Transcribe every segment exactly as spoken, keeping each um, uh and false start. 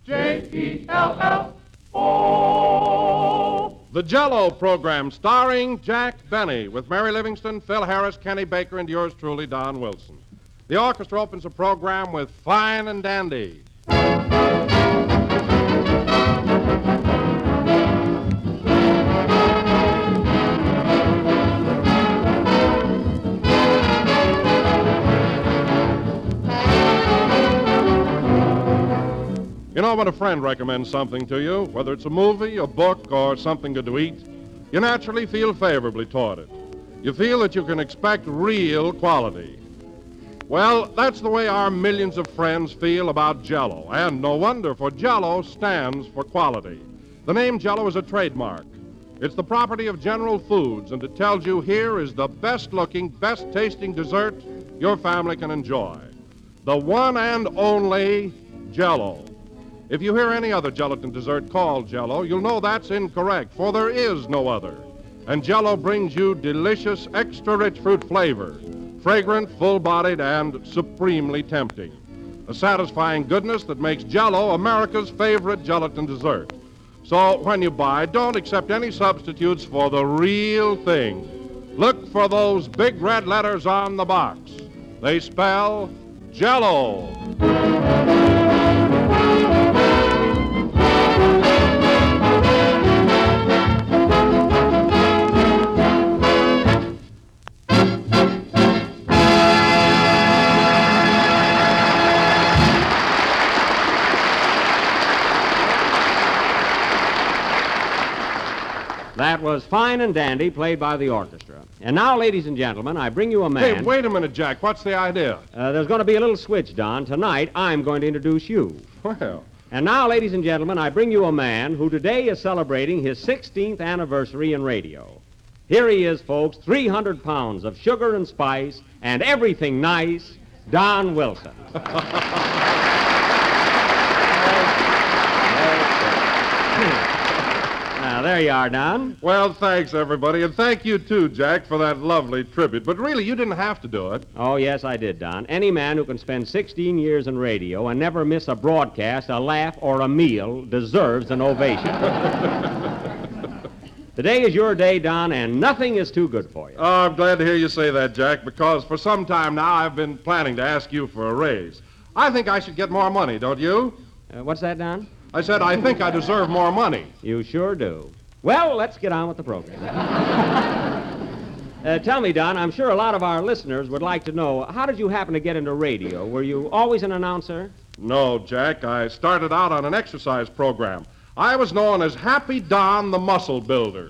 J E L L O. The Jell-O program starring Jack Benny with Mary Livingston, Phil Harris, Kenny Baker, and yours truly, Don Wilson. The orchestra opens the program with Fine and Dandy. You know, when a friend recommends something to you, whether it's a movie, a book, or something good to eat, you naturally feel favorably toward it. You feel that you can expect real quality. Well, that's the way our millions of friends feel about Jell-O, and no wonder, for Jell-O stands for quality. The name Jell-O is a trademark. It's the property of General Foods, and it tells you here is the best-looking, best-tasting dessert your family can enjoy. The one and only Jell-O. If you hear any other gelatin dessert called Jell-O, you'll know that's incorrect, for there is no other. And Jell-O brings you delicious, extra-rich fruit flavor, fragrant, full-bodied, and supremely tempting. A satisfying goodness that makes Jell-O America's favorite gelatin dessert. So when you buy, don't accept any substitutes for the real thing. Look for those big red letters on the box. They spell Jell-O. That was Fine and Dandy, played by the orchestra. And now, ladies and gentlemen, I bring you a man... Hey, wait a minute, Jack. What's the idea? Uh, there's going to be a little switch, Don. Tonight, I'm going to introduce you. Well... And now, ladies and gentlemen, I bring you a man who today is celebrating his sixteenth anniversary in radio. Here he is, folks, three hundred pounds of sugar and spice and everything nice, Don Wilson. Now, there you are, Don. Well, thanks, everybody, and thank you, too, Jack, for that lovely tribute. But really, you didn't have to do it. Oh, yes, I did, Don. Any man who can spend sixteen years in radio and never miss a broadcast, a laugh, or a meal deserves an ovation. Today is your day, Don, and nothing is too good for you. Oh, I'm glad to hear you say that, Jack, because for some time now I've been planning to ask you for a raise. I think I should get more money, don't you? Uh, what's that, Don? I said I think I deserve more money. You sure do. Well, let's get on with the program. uh, tell me, Don, I'm sure a lot of our listeners would like to know, how did you happen to get into radio? Were you always an announcer? No, Jack. I started out on an exercise program. I was known as Happy Don the Muscle Builder.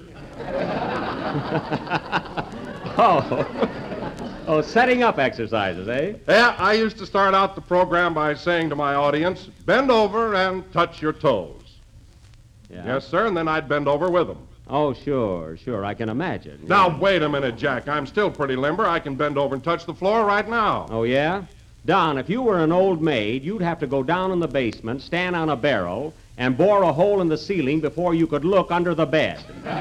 oh. Oh, setting up exercises, eh? Yeah, I used to start out the program by saying to my audience, bend over and touch your toes. Yeah. Yes, sir, and then I'd bend over with them. Oh, sure, sure, I can imagine. Now, yeah. wait a minute, Jack. I'm still pretty limber. I can bend over and touch the floor right now. Oh, yeah? Don, if you were an old maid, you'd have to go down in the basement, stand on a barrel, and bore a hole in the ceiling before you could look under the bed.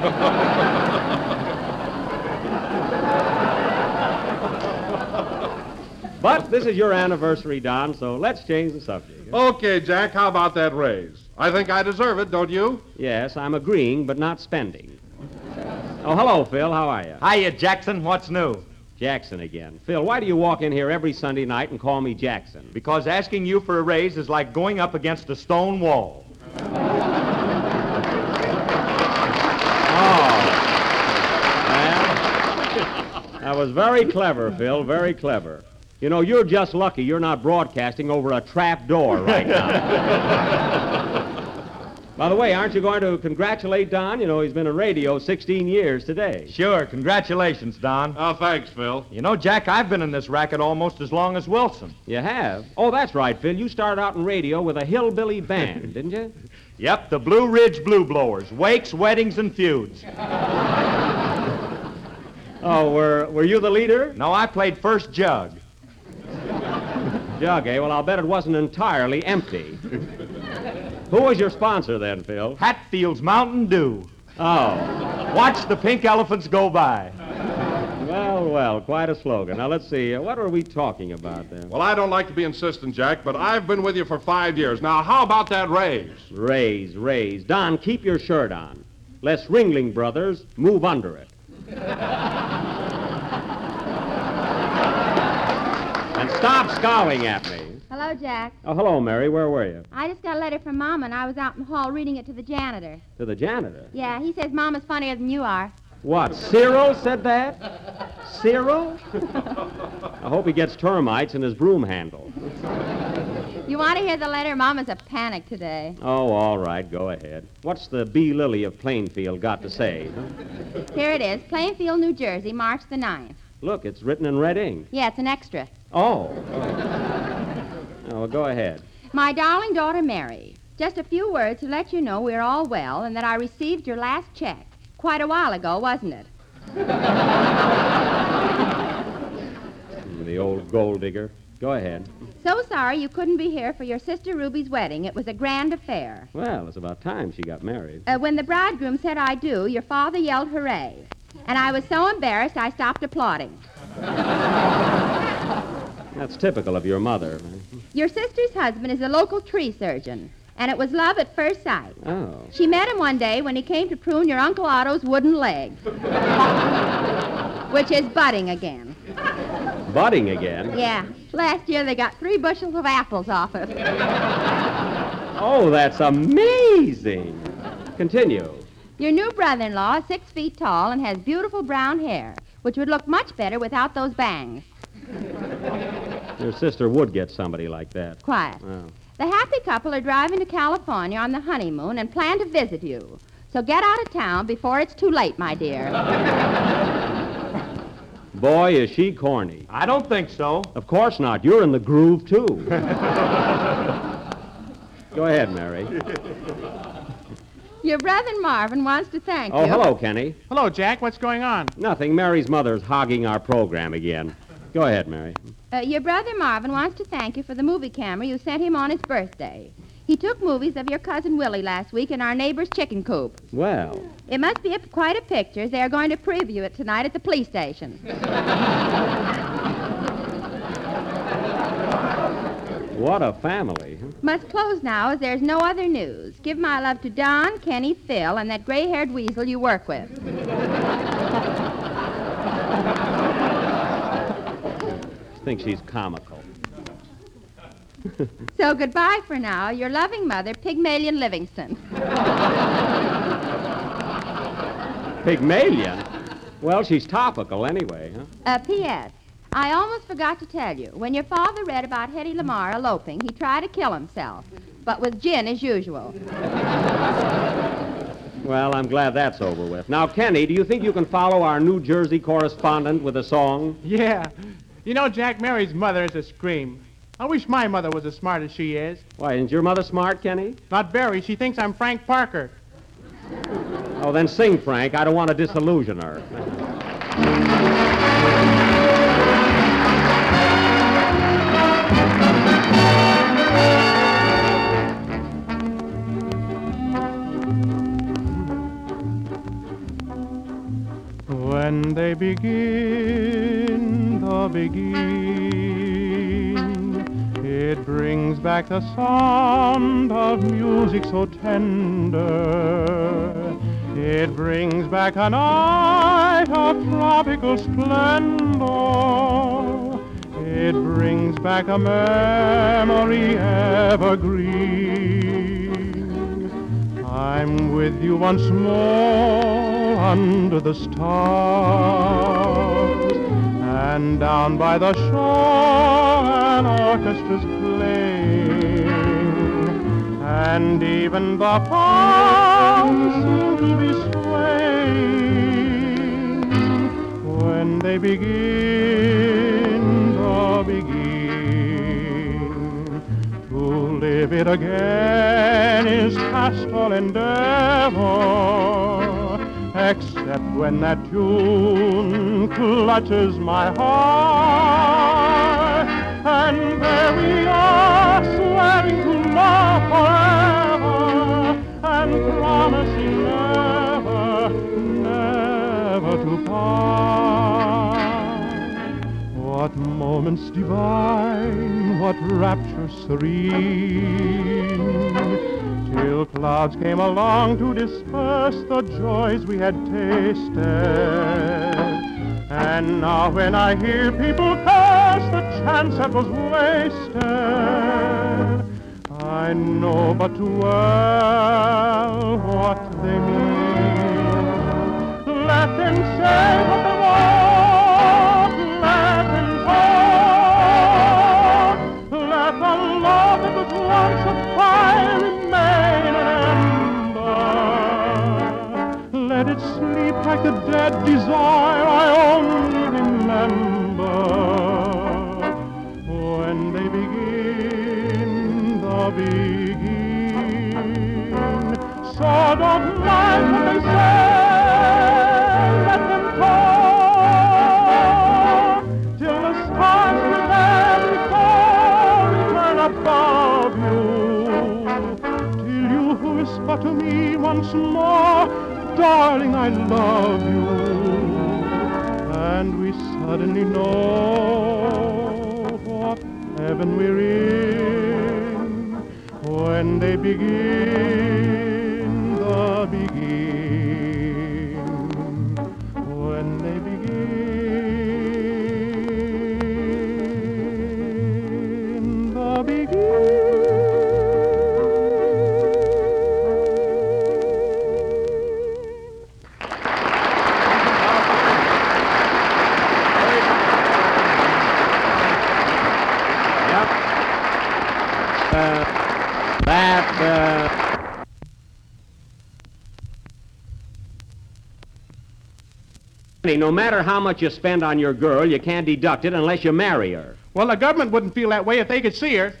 But this is your anniversary, Don, so let's change the subject. Okay, Jack, how about that raise? I think I deserve it, don't you? Yes, I'm agreeing, but not spending. Oh, hello, Phil. How are you? Hiya, Jackson. What's new? Jackson again. Phil, why do you walk in here every Sunday night and call me Jackson? Because asking you for a raise is like going up against a stone wall. Oh. Well, that was very clever, Phil, very clever. You know, you're just lucky you're not broadcasting over a trap door right now. By the way, aren't you going to congratulate Don? You know, he's been in radio sixteen years today. Sure. Congratulations, Don. Oh, thanks, Phil. You know, Jack, I've been in this racket almost as long as Wilson. You have? Oh, that's right, Phil. You started out in radio with a hillbilly band, didn't you? Yep, the Blue Ridge Blue Blowers. Wakes, weddings, and feuds. Oh, were, were you the leader? No, I played first jug. Jug, eh? Well, I'll bet it wasn't entirely empty. Who was your sponsor then, Phil? Hatfield's Mountain Dew. Oh. Watch the pink elephants go by. Well, Well, quite a slogan. Now, let's see. Uh, what are we talking about then? Well, I don't like to be insistent, Jack, but I've been with you for five years. Now, how about that raise? Raise, raise. Don, keep your shirt on. Les Ringling Brothers, move under it. And stop scowling at me. Hello, Jack. Oh, hello, Mary. Where were you? I just got a letter from Mama, and I was out in the hall reading it to the janitor. To the janitor? Yeah, he says Mama's funnier than you are. What, Cyril said that? Cyril? I hope he gets termites in his broom handle. You want to hear the letter? Mama's a panic today. Oh, all right. Go ahead. What's the B. Lilly of Plainfield got to say? Huh? Here it is. Plainfield, New Jersey, March the ninth. Look, it's written in red ink. Yeah, it's an extra. Oh. Oh, well, go ahead. My darling daughter, Mary, just a few words to let you know we're all well and that I received your last check. Quite a while ago, wasn't it? The old gold digger. Go ahead. So sorry you couldn't be here for your sister Ruby's wedding. It was a grand affair. Well, it's about time she got married. Uh, when the bridegroom said I do, your father yelled hooray. And I was so embarrassed I stopped applauding. That's typical of your mother. Your sister's husband is a local tree surgeon, and it was love at first sight. Oh. She met him one day when he came to prune your Uncle Otto's wooden leg, which is budding again. Budding again? Yeah. Last year they got three bushels of apples off it. Oh, that's amazing. Continue. Your new brother-in-law is six feet tall and has beautiful brown hair, which would look much better without those bangs. Your sister would get somebody like that. Quiet. Oh. The happy couple are driving to California on the honeymoon and plan to visit you. So get out of town before it's too late, my dear. Boy, is she corny. I don't think so. Of course not. You're in the groove, too. Go ahead, Mary. Your brother Marvin wants to thank Oh, you. hello, Kenny. Hello, Jack. What's going on? Nothing. Mary's mother's hogging our program again. Go ahead, Mary. Uh, your brother Marvin wants to thank you for the movie camera you sent him on his birthday. He took movies of your cousin Willie last week in our neighbor's chicken coop. Well, It must be a, quite a picture. They are going to preview it tonight at the police station. what a family. Huh? Must close now as there's no other news. Give my love to Don, Kenny, Phil, and that gray-haired weasel you work with. I think she's comical. So goodbye for now. Your loving mother, Pygmalion Livingston. Pygmalion? Well, she's topical anyway, huh? Uh, P S. I almost forgot to tell you. When your father read about Hetty Lamar eloping, he tried to kill himself, but with gin as usual. Well, I'm glad that's over with. Now, Kenny, do you think you can follow our New Jersey correspondent with a song? Yeah. You know, Jack, Mary's mother is a scream. I wish my mother was as smart as she is. Why, isn't your mother smart, Kenny? Not very. She thinks I'm Frank Parker. Oh, then sing, Frank. I don't want to disillusion her. When they begin the begin, it brings back the sound of music so tender. It brings back a night of tropical splendor. It brings back a memory evergreen. I'm with you once more under the stars, and down by the shore an orchestra's playing, and even the palms seem to be swaying when they begin the begin. To live it again is past all endeavor, except when that tune clutches my heart, and there we are swearing to love forever, and promising never, never to part. garments divine, what rapture serene, till clouds came along to disperse the joys we had tasted. And now when I hear people curse the chance that was wasted, I know but too well what they mean. Let them say what they want, let them talk, let the love that was once a fire remain an ember. Let it sleep like the dead desire I only remember. When they begin, the begin. So don't mind what they say, let them talk, till the stars will there before return above you, till you whisper to me once more, darling, I love you. And we suddenly know what heaven we're in when they begin, the begin, when they begin, the begin. That, uh... no matter how much you spend on your girl, you can't deduct it unless you marry her. Well, the government wouldn't feel that way if they could see her.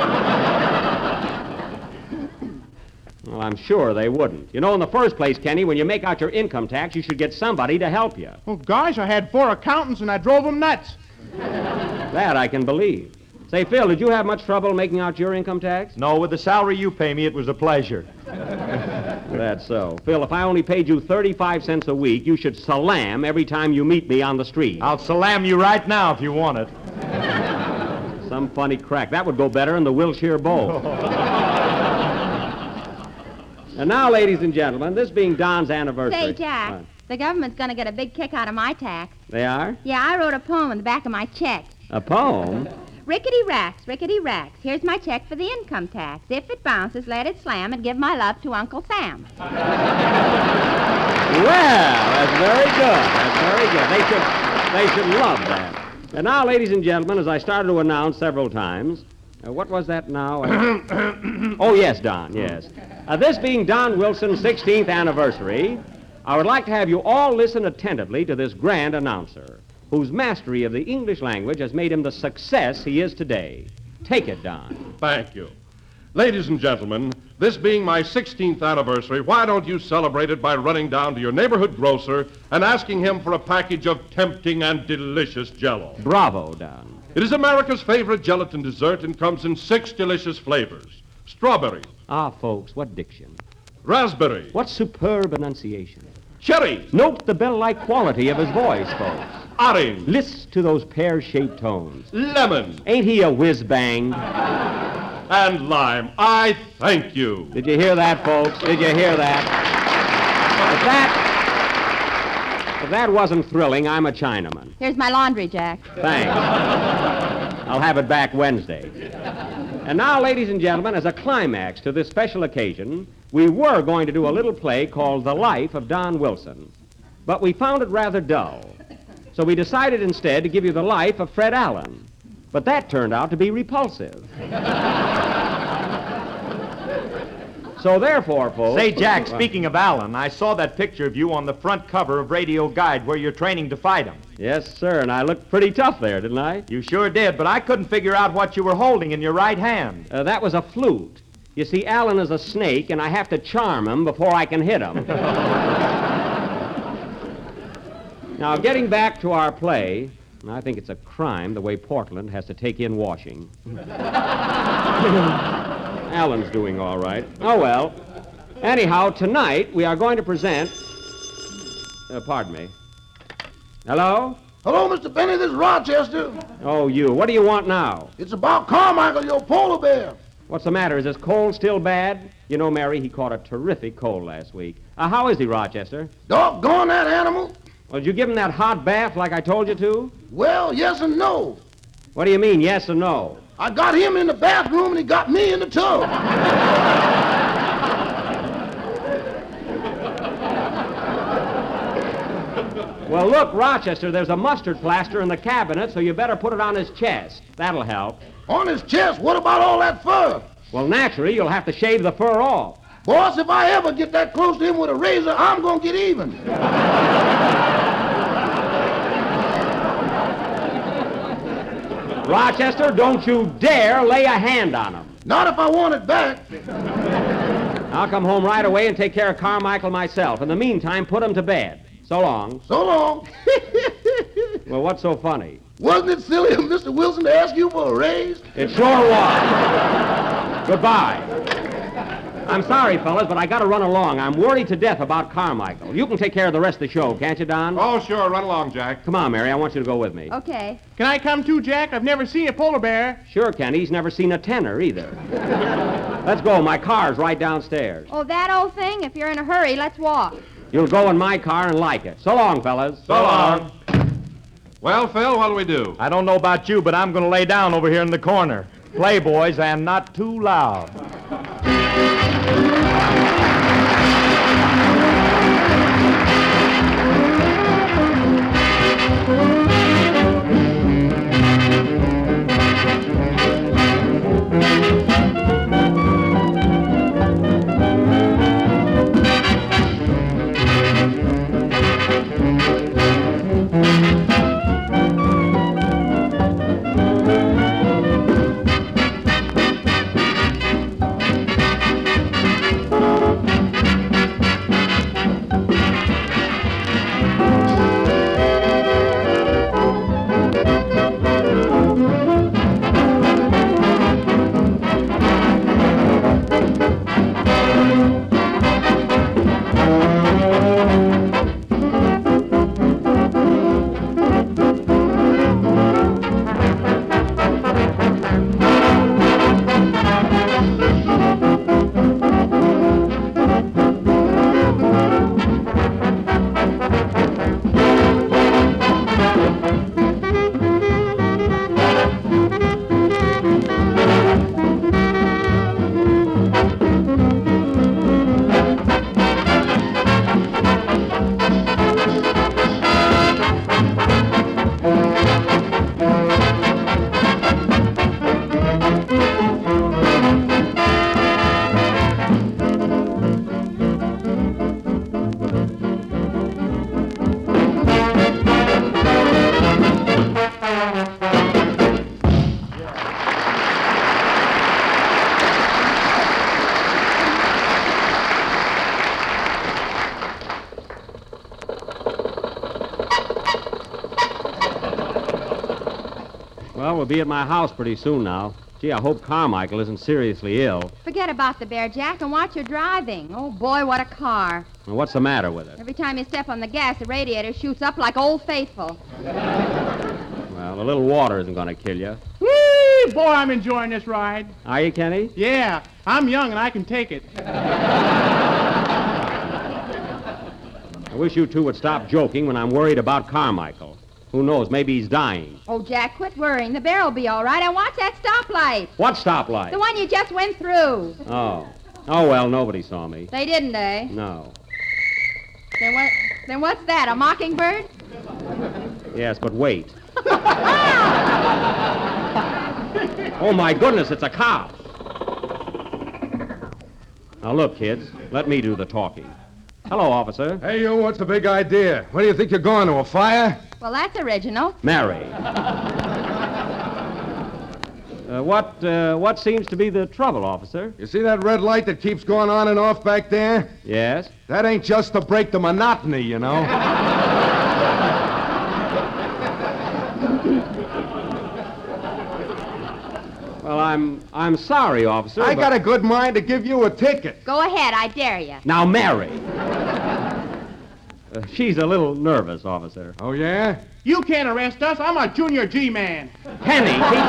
Well, I'm sure they wouldn't. You know, in the first place, Kenny, when you make out your income tax, you should get somebody to help you. Well, gosh, I had four accountants and I drove them nuts. That I can believe. Say, Phil, did you have much trouble making out your income tax? No, with the salary you pay me, it was a pleasure. That's so. Phil, if I only paid you thirty-five cents a week, you should salam every time you meet me on the street. I'll salam you right now if you want it. Some funny crack. That would go better in the Wilshire Bowl. And now, ladies and gentlemen, this being Don's anniversary... Say, Jack, What? the government's going to get a big kick out of my tax. They are? Yeah, I wrote a poem in the back of my check. A poem? Rickety racks, rickety racks. Here's my check for the income tax. If it bounces, let it slam and give my love to Uncle Sam. Well, that's very good. That's very good. They should, they should love that. And now, ladies and gentlemen, as I started to announce several times, uh, what was that now? Oh, yes, Don, yes. Uh, this being Don Wilson's sixteenth anniversary, I would like to have you all listen attentively to this grand announcer, whose mastery of the English language has made him the success he is today. Take it, Don. Thank you. Ladies and gentlemen, this being my sixteenth anniversary, why don't you celebrate it by running down to your neighborhood grocer and asking him for a package of tempting and delicious Jell-O. Bravo, Don. It is America's favorite gelatin dessert and comes in six delicious flavors. Strawberry, Ah, folks, what diction. raspberry, What superb enunciation. cherry, Note the bell-like quality of his voice, folks. orange, Listen to those pear-shaped tones. lemon, Ain't he a whiz-bang? and lime. I thank you. Did you hear that, folks? Did you hear that? If that, if that wasn't thrilling, I'm a Chinaman. Here's my laundry, Jack. Thanks. I'll have it back Wednesday. And now, ladies and gentlemen, as a climax to this special occasion, we were going to do a little play called The Life of Don Wilson. But we found it rather dull. So we decided instead to give you the life of Fred Allen. But that turned out to be repulsive. So therefore, folks... Say, Jack, speaking of Allen, I saw that picture of you on the front cover of Radio Guide where you're training to fight him. Yes, sir, and I looked pretty tough there, didn't I? You sure did, but I couldn't figure out what you were holding in your right hand. Uh, that was a flute. You see, Allen is a snake, and I have to charm him before I can hit him. Now, getting back to our play, I think it's a crime the way Portland has to take in washing. Allen's doing all right. Oh, well. Anyhow, tonight we are going to present... Uh, pardon me. Hello? Hello, Mister Benny, this is Rochester. Oh, you. What do you want now? It's about Carmichael, your polar bear. What's the matter? Is his cold still bad? You know, Mary, he caught a terrific cold last week. Uh, how is he, Rochester? Doggone that animal. Well, did you give him that hot bath like I told you to? Well, yes and no. What do you mean, yes or no? I got him in the bathroom and he got me in the tub. Well, look, Rochester, there's a mustard plaster in the cabinet, so you better put it on his chest. That'll help. On his chest? What about all that fur? Well, naturally, you'll have to shave the fur off. Boss, if I ever get that close to him with a razor, I'm going to get even. Rochester, don't you dare lay a hand on him. Not if I want it back. I'll come home right away and take care of Carmichael myself. In the meantime, put him to bed. So long. So long. Well, what's so funny? Wasn't it silly of Mister Wilson to ask you for a raise? It sure was. Goodbye. I'm sorry, fellas, but I got to run along. I'm worried to death about Carmichael. You can take care of the rest of the show, can't you, Don? Oh, sure. Run along, Jack. Come on, Mary. I want you to go with me. Okay. Can I come too, Jack? I've never seen a polar bear. Sure, Ken. He's never seen a tenor either. Let's go. My car's right downstairs. Oh, that old thing? If you're in a hurry, let's walk. You'll go in my car and like it. So long, fellas. So long. Well, Phil, what'll we do? I don't know about you, but I'm going to lay down over here in the corner. Play, boys, and not too loud. Well, we'll be at my house pretty soon now. Gee, I hope Carmichael isn't seriously ill. Forget about the bear, Jack, and watch your driving. Oh, boy, what a car. Well, what's the matter with it? Every time you step on the gas, the radiator shoots up like Old Faithful. Well, a little water isn't going to kill you. Whee! Boy, I'm enjoying this ride. Are you, Kenny? Yeah, I'm young and I can take it. I wish you two would stop joking when I'm worried about Carmichael. Who knows, maybe he's dying. Oh, Jack, quit worrying. The bear will be all right. And watch that stoplight. What stoplight? The one you just went through. Oh. Oh, well, nobody saw me. They didn't, eh? No. Then what? Then what's that, a mockingbird? Yes, but wait. Oh, my goodness, it's a cop. Now, look, kids, let me do the talking. Hello, officer. Hey, you, what's the big idea? Where do you think you're going, to a fire? Well, that's original. Mary. uh, what, uh, what seems to be the trouble, officer? You see that red light that keeps going on and off back there? Yes? That ain't just to break the monotony, you know. Well, I'm, I'm sorry, officer. I but... got a good mind to give you a ticket. Go ahead, I dare you. Now, Mary. Uh, she's a little nervous, officer. Oh, yeah? You can't arrest us. I'm a junior G-man. Kenny, keep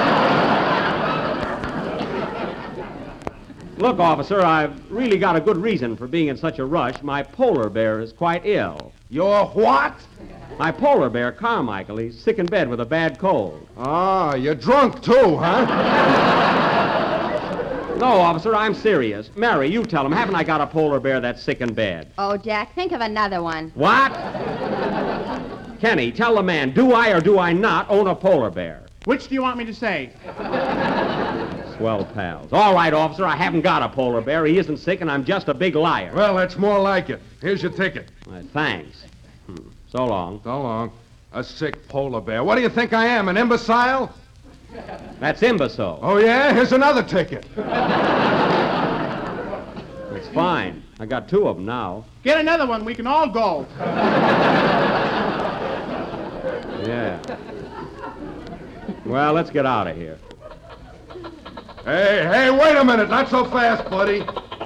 still. Look, officer, I've really got a good reason for being in such a rush. My polar bear is quite ill. Your what? My polar bear, Carmichael, he's sick in bed with a bad cold. Ah, you're drunk, too, huh? No, officer, I'm serious. Mary, you tell him, haven't I got a polar bear that's sick in bed? Oh, Jack, think of another one. What? Kenny, tell the man, do I or do I not own a polar bear? Which do you want me to say? Swell pals. All right, officer, I haven't got a polar bear. He isn't sick, and I'm just a big liar. Well, that's more like it. Here's your ticket. Uh, thanks. Hmm. So long. So long. A sick polar bear. What do you think I am, an imbecile? That's imbecile. Oh, yeah? Here's another ticket. It's fine. I got two of them now. Get another one. We can all go. Yeah. Well, let's get out of here. Hey, hey, wait a minute. Not so fast, buddy.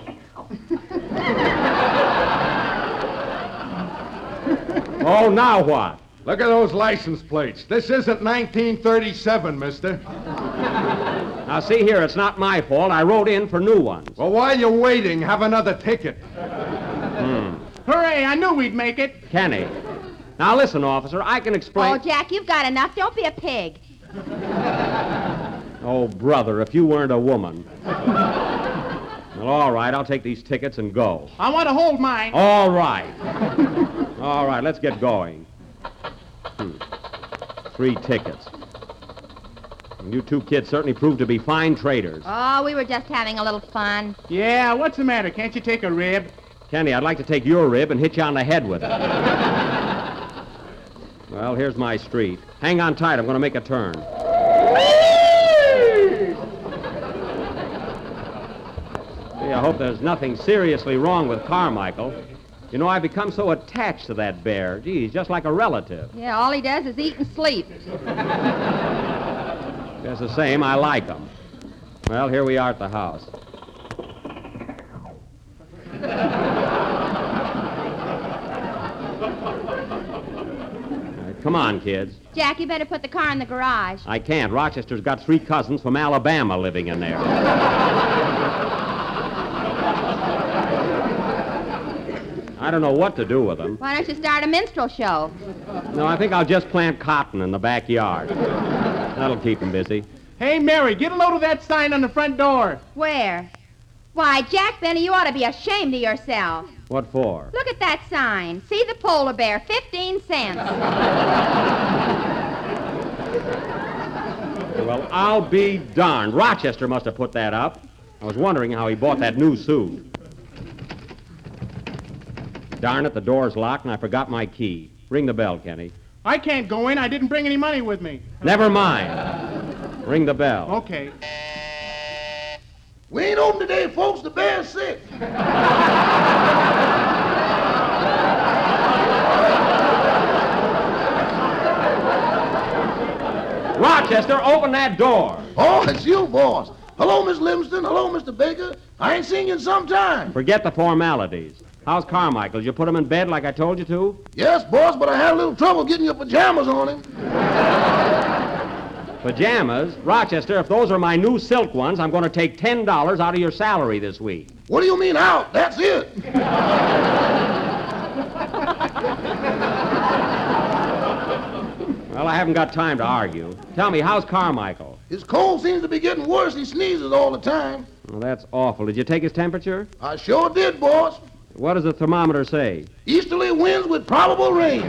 Oh, now what? Look at those license plates. This isn't nineteen thirty-seven, mister. Now, see here, it's not my fault. I wrote in for new ones. Well, while you're waiting, have another ticket. Hmm. Hooray, I knew we'd make it. Kenny. Now, listen, officer, I can explain... Oh, Jack, you've got enough. Don't be a pig. Oh, brother, if you weren't a woman. Well, all right, I'll take these tickets and go. I want to hold mine. All right. All right, let's get going. Hmm. Three tickets. And you two kids certainly proved to be fine traders. Oh, we were just having a little fun. Yeah, what's the matter? Can't you take a rib? Kenny, I'd like to take your rib and hit you on the head with it. Well, here's my street. Hang on tight. I'm going to make a turn. Gee, I hope there's nothing seriously wrong with Carmichael. You know, I've become so attached to that bear. Gee, he's just like a relative. Yeah, all he does is eat and sleep. Just the same, I like him. Well, here we are at the house. Come on, kids. Jack, you better put the car in the garage. I can't. Rochester's got three cousins from Alabama living in there. I don't know what to do with them. Why don't you start a minstrel show? No, I think I'll just plant cotton in the backyard. That'll keep them busy. Hey, Mary, get a load of that sign on the front door. Where? Why, Jack Benny, you ought to be ashamed of yourself. What for? Look at that sign. See the polar bear, fifteen cents. Well, I'll be darned. Rochester must have put that up. I was wondering how he bought that new suit. Darn it, the door's locked and I forgot my key. Ring the bell, Kenny. I can't go in. I didn't bring any money with me. Never mind. Ring the bell. Okay. We ain't open today, folks. The bear's sick. Rochester, open that door. Oh, it's you, boss. Hello, Miss Livingston. Hello, Mister Baker. I ain't seen you in some time. Forget the formalities. How's Carmichael? Did you put him in bed like I told you to? Yes, boss, but I had a little trouble getting your pajamas on him. Pajamas? Rochester, if those are my new silk ones, I'm going to take ten dollars out of your salary this week. What do you mean out? That's it. Well, I haven't got time to argue. Tell me, how's Carmichael? His cold seems to be getting worse. He sneezes all the time. Well, that's awful. Did you take his temperature? I sure did, boss. What does the thermometer say? Easterly winds with probable rain.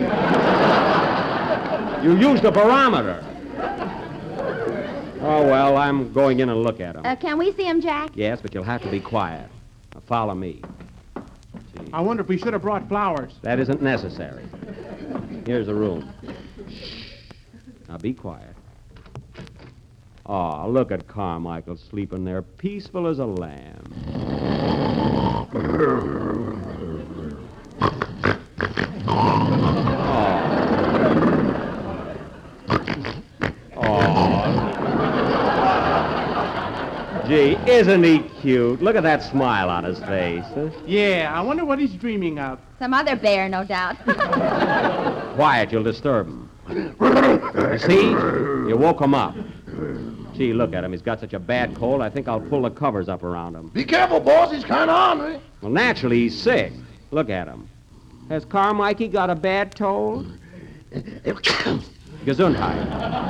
You used a barometer. Oh, well, I'm going in and look at him. Uh, can we see him, Jack? Yes, but you'll have to be quiet. Now, follow me. Gee, I wonder if we should have brought flowers. that isn't necessary. Here's the room. Shh. Now, be quiet. Oh, look at Carmichael sleeping there, peaceful as a lamb. Oh. Oh. Gee, Isn't he cute? Look at that smile on his face. Huh? Yeah, I wonder what he's dreaming of. Some other bear, no doubt. Quiet, you'll disturb him. You see? You woke him up. Gee, look at him. He's got such a bad cold, I think I'll pull the covers up around him. Be careful, boss. He's kind of ornery. Well, naturally, he's sick. Look at him. Has Carmikey got a bad cold? Gesundheit.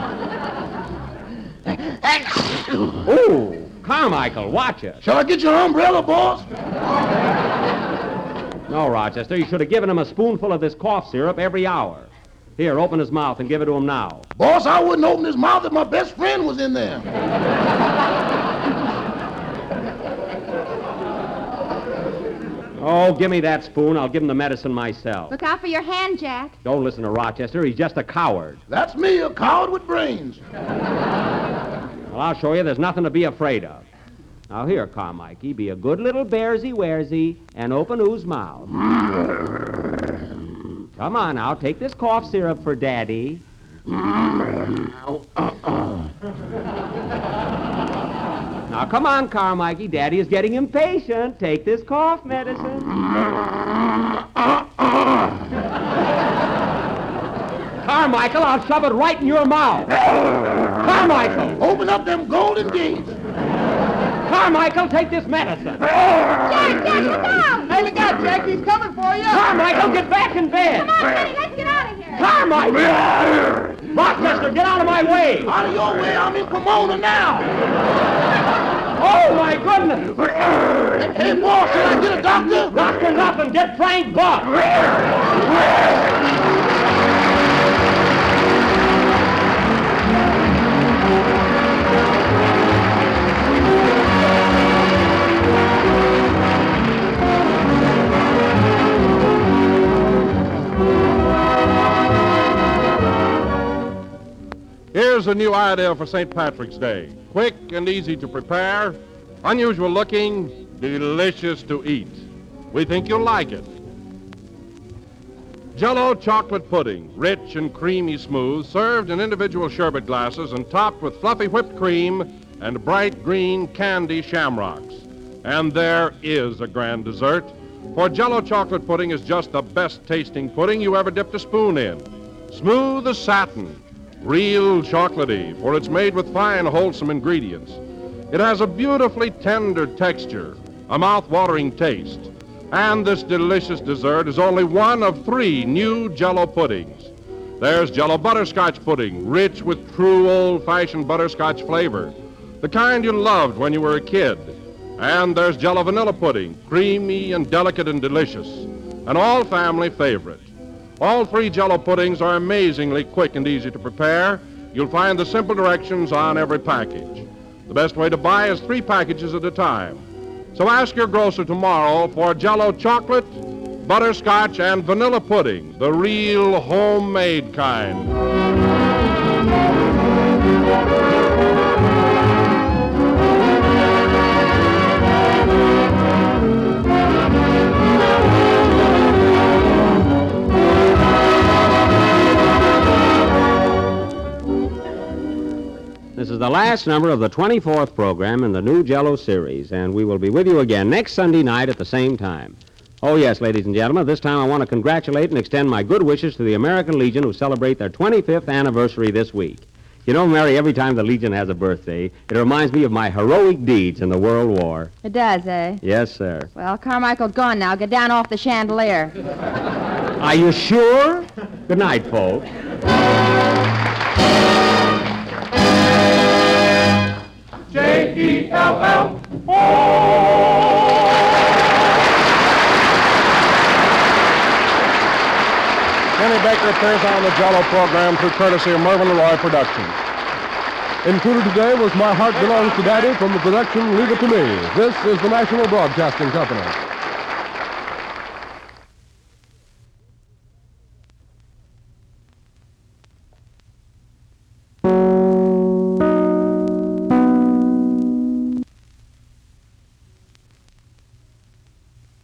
Ooh, Carmichael, watch it. Shall I get your umbrella, boss? No, Rochester, you should have given him a spoonful of this cough syrup every hour. Here, open his mouth and give it to him now. Boss, I wouldn't open his mouth if my best friend was in there. Oh, give me that spoon. I'll give him the medicine myself. Look out for your hand, Jack. Don't listen to Rochester. He's just a coward. That's me, a coward with brains. Well, I'll show you there's nothing to be afraid of. Now, here, Carmikey, be a good little bearsy-wearsy and open whose mouth. Come on now, take this cough syrup for Daddy. Now, come on, Carmikey. Daddy is getting impatient. Take this cough medicine. Carmichael, I'll shove it right in your mouth. Carmichael! Open up them golden gates. Carmichael, take this medicine. Jack, Jack, look out! Hey, look out, Jack. He's coming for you. Carmichael, get back in bed. Come on, Kenny, let's get out of here. Carmichael! Rochester, get out of my way. Out of your way, I'm in Pomona now. Oh, my goodness. Hey, boss, should I get a doctor? Doctor nothing. Get Frank Buck. Here's a new idea for Saint Patrick's Day. Quick and easy to prepare, unusual looking, delicious to eat. We think you'll like it. Jell-O chocolate pudding, rich and creamy smooth, served in individual sherbet glasses and topped with fluffy whipped cream and bright green candy shamrocks. And there is a grand dessert, for Jell-O chocolate pudding is just the best tasting pudding you ever dipped a spoon in. Smooth as satin. Real chocolatey, for it's made with fine, wholesome ingredients. It has a beautifully tender texture, a mouth-watering taste. And this delicious dessert is only one of three new Jell-O puddings. There's Jell-O butterscotch pudding, rich with true old-fashioned butterscotch flavor, the kind you loved when you were a kid. And there's Jell-O vanilla pudding, creamy and delicate and delicious, an all-family favorite. All three Jell-O puddings are amazingly quick and easy to prepare. You'll find the simple directions on every package. The best way to buy is three packages at a time. So ask your grocer tomorrow for Jell-O chocolate, butterscotch, and vanilla pudding, the real homemade kind. This is the last number of the twenty-fourth program in the new Jell-O series, and we will be with you again next Sunday night at the same time. Oh, yes, ladies and gentlemen, this time I want to congratulate and extend my good wishes to the American Legion, who celebrate their twenty-fifth anniversary this week. You know, Mary, every time the Legion has a birthday, it reminds me of my heroic deeds in the World War. It does, eh? Yes, sir. Well, Carmichael's gone now. Get down off the chandelier. Are you sure? Good night, folks. J E L L O. Kenny Baker appears on the Jell-O program through courtesy of Mervyn LeRoy Productions. Included today was My Heart Belongs to Daddy from the production Leave It to Me. This is the National Broadcasting Company.